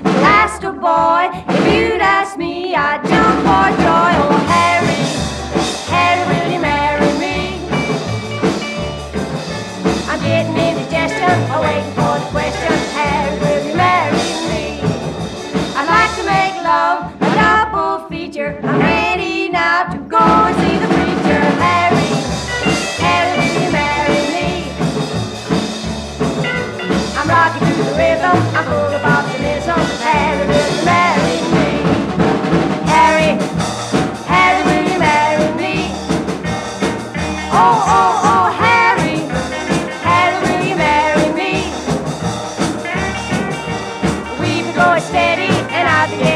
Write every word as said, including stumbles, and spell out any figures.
Last a boy, if you'd ask me, I'd jump for joy. Oh, Harry, Harry, will you marry me? I'm getting indigestion, oh, waiting for the question. Harry, will you marry me? I'd like to make love a double feature. I'm ready now to go and see the preacher. Harry, Harry, will you marry me? I'm rocking to the rhythm, I'm full of optimism. Harry, will you marry me? Harry, Harry, will you marry me? Oh, oh, oh, Harry, Harry, will you marry me? We've been going steady and I've been